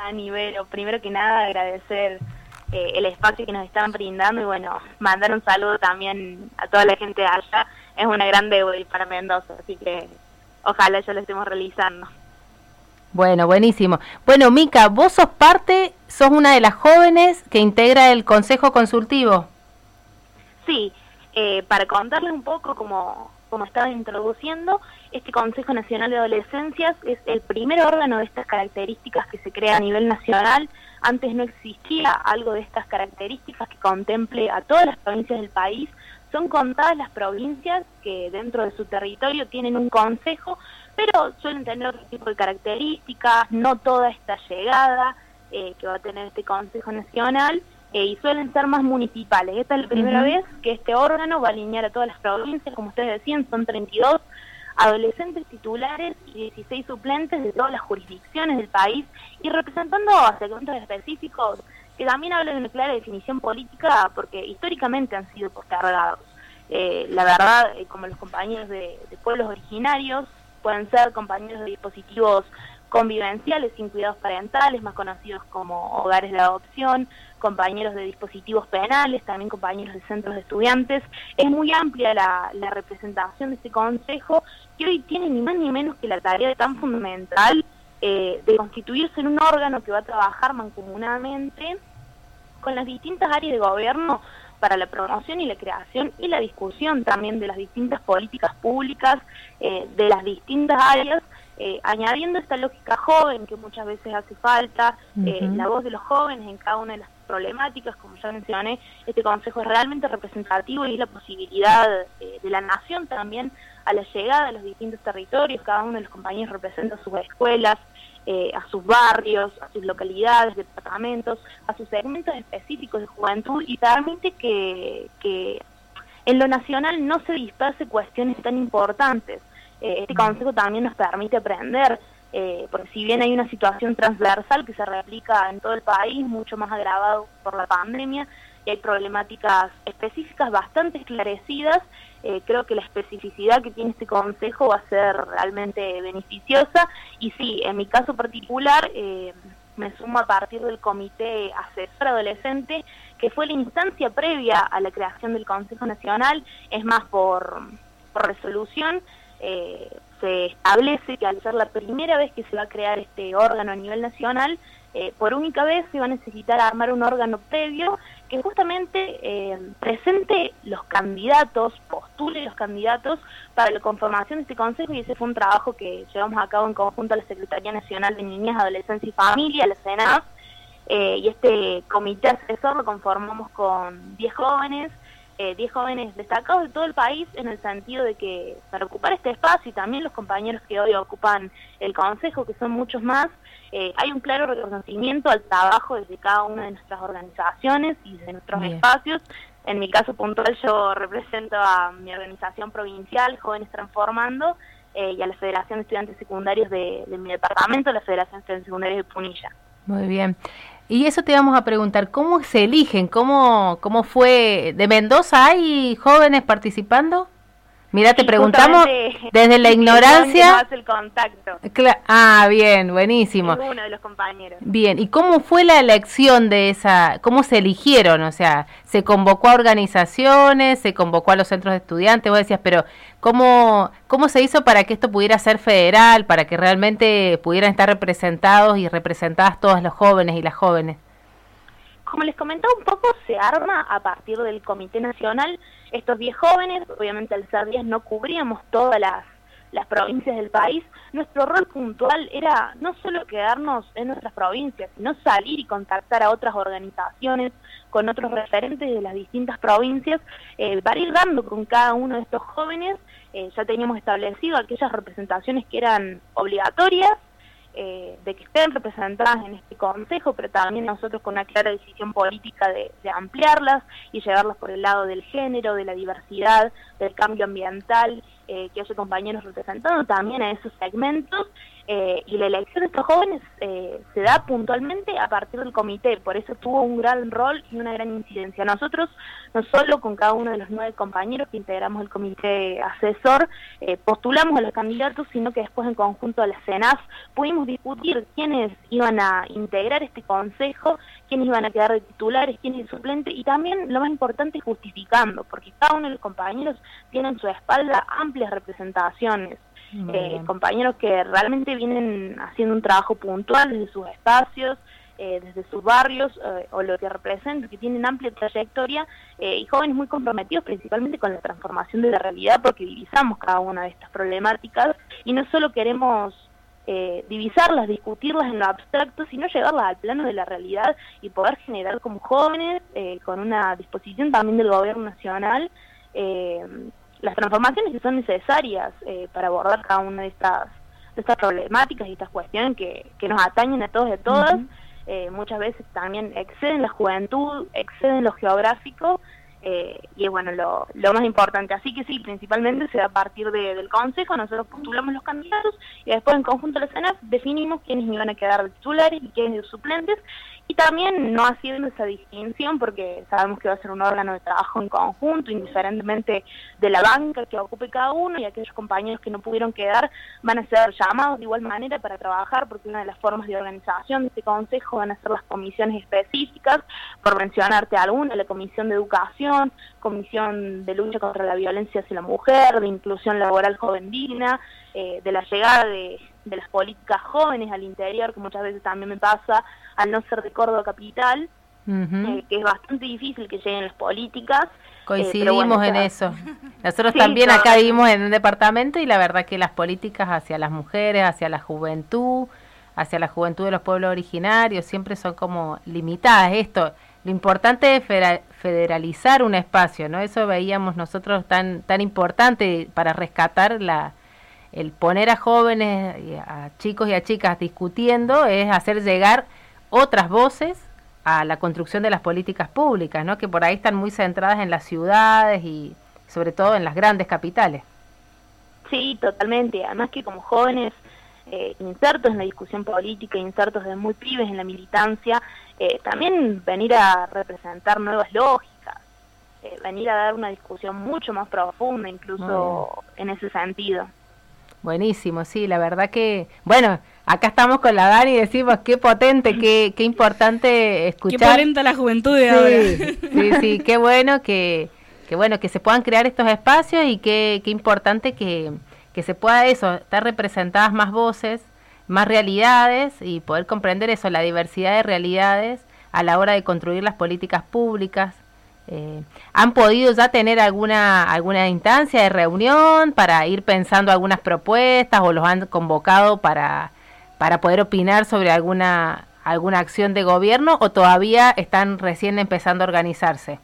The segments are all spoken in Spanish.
Dani, Vero. Primero que nada, agradecer el espacio que nos están brindando y bueno, mandar un saludo también a toda la gente de allá. Es una gran deuda para Mendoza, así que ojalá ya lo estemos realizando. Bueno, buenísimo. Bueno, Mica, vos sos una de las jóvenes que integra el Consejo Consultivo. Sí, para contarles un poco, como estaba introduciendo, este Consejo Nacional de Adolescencias es el primer órgano de estas características que se crea a nivel nacional. Antes no existía algo de estas características que contemple a todas las provincias del país. Son contadas las provincias que dentro de su territorio tienen un consejo, pero suelen tener otro tipo de características, no toda esta llegada que va a tener este Consejo Nacional, y suelen ser más municipales. Esta es la primera vez que este órgano va a alinear a todas las provincias, como ustedes decían, son 32 adolescentes titulares y 16 suplentes de todas las jurisdicciones del país, y representando a segmentos específicos que también hablan de una clara definición política, porque históricamente han sido postergados. La verdad, como los compañeros de pueblos originarios, pueden ser compañeros de dispositivos convivenciales sin cuidados parentales, más conocidos como hogares de adopción, compañeros de dispositivos penales, también compañeros de centros de estudiantes. Es muy amplia la representación de este consejo, que hoy tiene ni más ni menos que la tarea tan fundamental de constituirse en un órgano que va a trabajar mancomunadamente con las distintas áreas de gobierno para la promoción y la creación y la discusión también de las distintas políticas públicas de las distintas áreas, añadiendo esta lógica joven que muchas veces hace falta, la voz de los jóvenes en cada una de las problemáticas. Como ya mencioné, este consejo es realmente representativo y es la posibilidad de la nación también a la llegada a los distintos territorios. Cada uno de los compañeros representa sus escuelas, a sus barrios, a sus localidades, departamentos, a sus segmentos específicos de juventud, y permite que en lo nacional no se disperse cuestiones tan importantes. Este consejo también nos permite aprender, porque si bien hay una situación transversal que se replica en todo el país, mucho más agravado por la pandemia, y hay problemáticas específicas bastante esclarecidas, creo que la especificidad que tiene este consejo va a ser realmente beneficiosa. Y sí, en mi caso particular, me sumo a partir del Comité Asesor Adolescente, que fue la instancia previa a la creación del Consejo Nacional. Es más, por resolución, se establece que al ser la primera vez que se va a crear este órgano a nivel nacional, por única vez se va a necesitar armar un órgano previo que justamente presente los candidatos, postule los candidatos para la conformación de este consejo, y ese fue un trabajo que llevamos a cabo en conjunto a la Secretaría Nacional de Niñez, Adolescencia y Familia, la CENAF, y este comité asesor lo conformamos con 10 jóvenes destacados de todo el país, en el sentido de que para ocupar este espacio, y también los compañeros que hoy ocupan el consejo, que son muchos más, hay un claro reconocimiento al trabajo desde cada una de nuestras organizaciones y de nuestros espacios. En mi caso puntual, yo represento a mi organización provincial, Jóvenes Transformando, y a la Federación de Estudiantes Secundarios de mi departamento, la Federación de Estudiantes Secundarios de Punilla. Muy bien. Y eso te vamos a preguntar, ¿cómo se eligen? ¿Cómo fue? ¿De Mendoza hay jóvenes participando? Mira, te preguntamos desde la ignorancia. Hace el contacto. Bien, buenísimo. Es uno de los compañeros. Bien, ¿y cómo fue la elección de cómo se eligieron? O sea, ¿se convocó a organizaciones, se convocó a los centros de estudiantes? Vos decías, pero ¿cómo se hizo para que esto pudiera ser federal, para que realmente pudieran estar representados y representadas todos los jóvenes y las jóvenes? Como les comentaba un poco, se arma a partir del Comité Nacional. Estos 10 jóvenes, obviamente al ser 10 no cubríamos todas las provincias del país. Nuestro rol puntual era no solo quedarnos en nuestras provincias, sino salir y contactar a otras organizaciones, con otros referentes de las distintas provincias, para ir dando con cada uno de estos jóvenes. Ya teníamos establecido aquellas representaciones que eran obligatorias, de que estén representadas en este consejo, pero también nosotros con una clara decisión política de ampliarlas y llevarlas por el lado del género, de la diversidad, del cambio ambiental, que haya compañeros representando también a esos segmentos. y la elección de estos jóvenes se da puntualmente a partir del comité, por eso tuvo un gran rol y una gran incidencia. Nosotros, no solo con cada uno de los 9 compañeros que integramos el comité asesor, postulamos a los candidatos, sino que después en conjunto a la CENAF pudimos discutir quiénes iban a integrar este consejo, quiénes iban a quedar de titulares, quiénes de suplentes, y también lo más importante, justificando, porque cada uno de los compañeros tiene en su espalda amplias representaciones. Compañeros que realmente vienen haciendo un trabajo puntual desde sus espacios, desde sus barrios, o lo que representan, que tienen amplia trayectoria, y jóvenes muy comprometidos principalmente con la transformación de la realidad, porque divisamos cada una de estas problemáticas, y no solo queremos divisarlas, discutirlas en lo abstracto, sino llevarlas al plano de la realidad y poder generar como jóvenes, con una disposición también del gobierno nacional, las transformaciones que son necesarias para abordar cada una de estas problemáticas y estas cuestiones que nos atañen a todos y a todas. Muchas veces también exceden la juventud, exceden lo geográfico, y es bueno lo más importante. Así que sí, principalmente se da a partir del consejo. Nosotros postulamos los candidatos y después en conjunto a la CENAF definimos quiénes iban a quedar de titulares y quiénes de suplentes, y también no haciendo esa distinción, porque sabemos que va a ser un órgano de trabajo en conjunto, indiferentemente de la banca que ocupe cada uno, y aquellos compañeros que no pudieron quedar van a ser llamados de igual manera para trabajar, porque una de las formas de organización de este consejo van a ser las comisiones específicas, por mencionarte alguna: la comisión de educación, comisión de lucha contra la violencia hacia la mujer, de inclusión laboral joven digna, de la llegada de las políticas jóvenes al interior, que muchas veces también me pasa al no ser de Córdoba capital, que es bastante difícil que lleguen las políticas. Coincidimos bueno, en eso. Nosotros sí, también acá vivimos en un departamento, y la verdad que las políticas hacia las mujeres, hacia la juventud de los pueblos originarios, siempre son como limitadas. Lo importante es federalizar un espacio, ¿no? Eso veíamos nosotros tan importante para rescatar el poner a jóvenes, a chicos y a chicas discutiendo, es hacer llegar otras voces a la construcción de las políticas públicas, ¿no? Que por ahí están muy centradas en las ciudades y sobre todo en las grandes capitales. Sí, totalmente. Además que como jóvenes insertos en la discusión política, insertos desde muy pibes en la militancia, también venir a representar nuevas lógicas, venir a dar una discusión mucho más profunda, incluso en ese sentido. Buenísimo, sí, la verdad que, bueno, acá estamos con la Dani y decimos qué potente, qué importante escuchar. Qué polenta la juventud de ahora. Sí, qué bueno que se puedan crear estos espacios, y qué importante que se pueda estar representadas más voces, más realidades, y poder comprender eso, la diversidad de realidades a la hora de construir las políticas públicas. ¿Han podido ya tener alguna instancia de reunión para ir pensando algunas propuestas, o los han convocado para poder opinar sobre alguna acción de gobierno, o todavía están recién empezando a organizarse?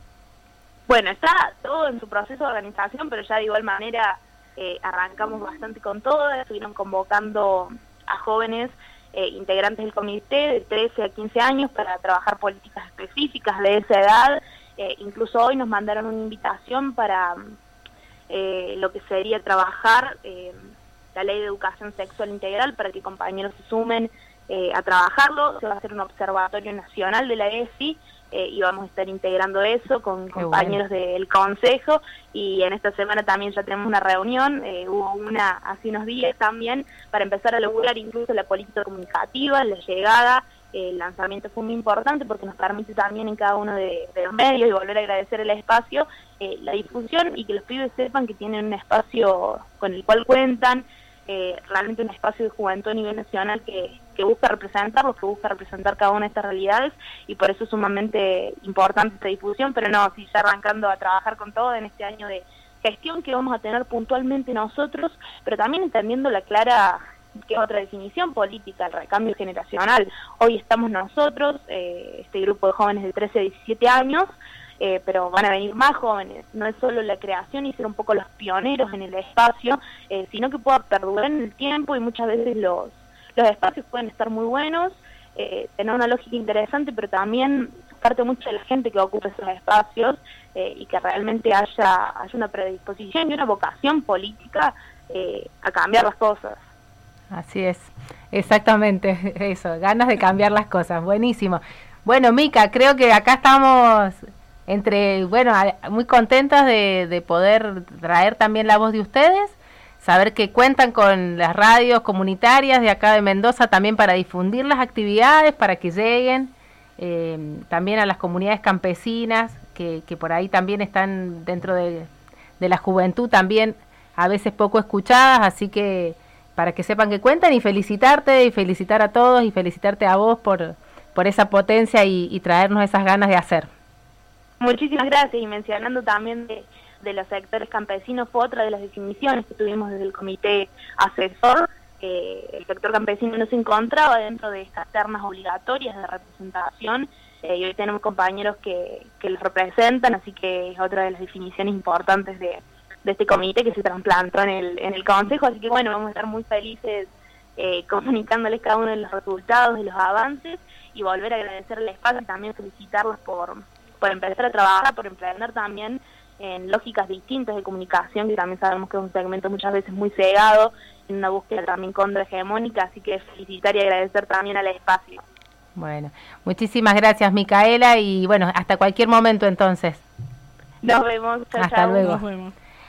Bueno, está todo en su proceso de organización, pero ya de igual manera arrancamos bastante con todo. Estuvieron convocando a jóvenes integrantes del comité de 13 a 15 años para trabajar políticas específicas de esa edad. Incluso hoy nos mandaron una invitación para lo que sería trabajar la ley de educación sexual integral, para que compañeros se sumen a trabajarlo. Se va a hacer un observatorio nacional de la ESI, y vamos a estar integrando eso con compañeros del consejo, y en esta semana también ya tenemos una reunión, hubo una hace unos días también, para empezar a lograr incluso la política comunicativa, la llegada. El lanzamiento fue muy importante porque nos permite también en cada uno de los medios, y volver a agradecer el espacio, la difusión, y que los pibes sepan que tienen un espacio con el cual cuentan, realmente un espacio de juventud a nivel nacional que busca representarlos, que busca representar cada una de estas realidades, y por eso es sumamente importante esta difusión. Pero no, sí, ya arrancando a trabajar con todo en este año de gestión que vamos a tener puntualmente nosotros, pero también entendiendo la clara, que es otra definición política, el recambio generacional. Hoy estamos nosotros, este grupo de jóvenes de 13 a 17 años, pero van a venir más jóvenes. No es solo la creación y ser un poco los pioneros en el espacio, sino que pueda perdurar en el tiempo, y muchas veces los espacios pueden estar muy buenos, tener una lógica interesante, pero también parte mucho de la gente que ocupa esos espacios, y que realmente haya una predisposición y una vocación política a cambiar las cosas. Así es, exactamente eso, ganas de cambiar las cosas, buenísimo. Bueno, Mica, creo que acá estamos muy contentas de poder traer también la voz de ustedes, saber que cuentan con las radios comunitarias de acá de Mendoza también para difundir las actividades, para que lleguen también a las comunidades campesinas, que por ahí también están dentro de la juventud también a veces poco escuchadas, así que para que sepan que cuentan y felicitarte y felicitar a todos y felicitarte a vos por esa potencia y traernos esas ganas de hacer. Muchísimas gracias, y mencionando también de los sectores campesinos, fue otra de las definiciones que tuvimos desde el comité asesor. El sector campesino no se encontraba dentro de estas ternas obligatorias de representación, y hoy tenemos compañeros que los representan, así que es otra de las definiciones importantes de este comité que se trasplantó en el Consejo, así que bueno, vamos a estar muy felices comunicándoles cada uno de los resultados, de los avances, y volver a agradecer el espacio y también felicitarlos por empezar a trabajar, por emprender también en lógicas distintas de comunicación, que también sabemos que es un segmento muchas veces muy cegado, en una búsqueda también contrahegemónica, así que felicitar y agradecer también al espacio. Bueno, muchísimas gracias, Micaela, y bueno, hasta cualquier momento entonces. Nos vemos. Hasta luego. Nos vemos.